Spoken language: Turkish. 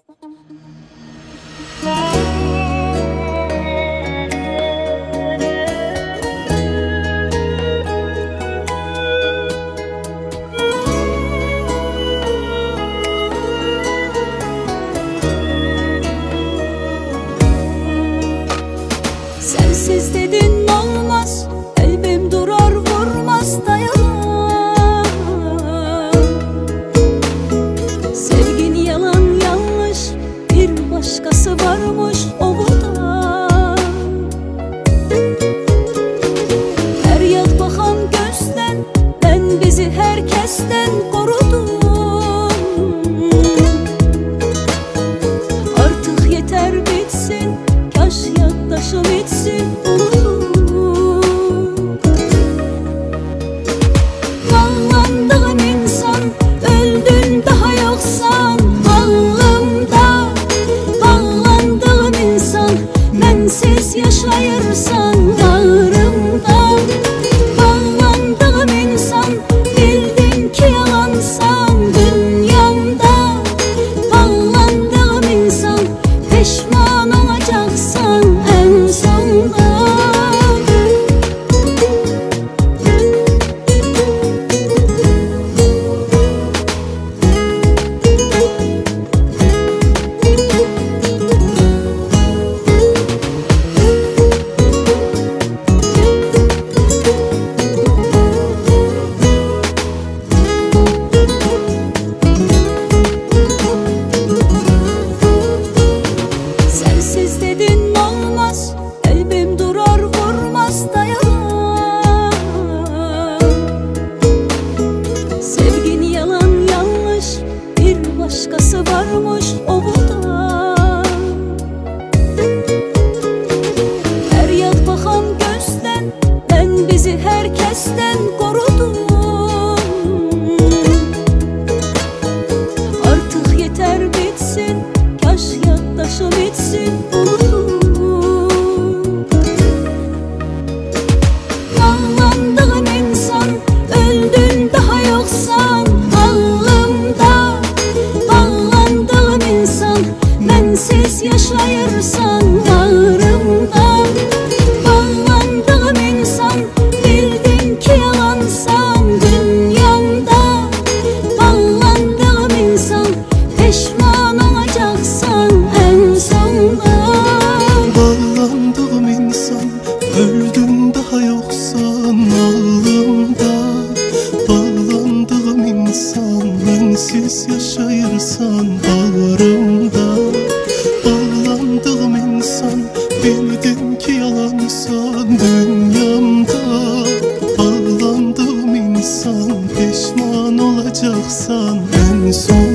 Sensiz dedin olmaz, kalbim durar vurmaz dayanamam. Sevgin yalan yanlış, bir başkası varmış ovuda. Feryat bakan gözden, ben bizi herkesten korudum. Artık yeter bitsin, kaş yaklaşım etsin. Bağlandığım insan, öldün daha yoksan bağrımda. Bağlandığım insan, bensiz yaşayırsan bağrımda. Bağlandığım insan, bildim ki yalansan dünyamda. Bağlandığım insan, pişman olacaksan en sonda. Sensiz dedin olmaz, kalbim durar vurmaz dayanamam. Sevgin yalan yanlış, bir başkası varmış ovuda. Feryat bakan gözden, ben bizi herkesten korudum. Artık yeter bitsin, kaş yaklaşım etsin. Bağlandığım insan, öldün daha yoksan bağrımda. Bağlandığım insan, bensiz yaşayırsan bağrımda. Bağlandığım insan, bildim ki yalansan dünyamda. Bağlandığım insan, pişman olacaksan en sonda. Bağlandığım insan, öldün daha yoksan ağlımda. Bağlandığım insan, bensiz yaşayırsan bağrımda. Bağlandığım insan, bildim ki yalansan dünyamda. Bağlandığım insan, pişman olacaksan en son.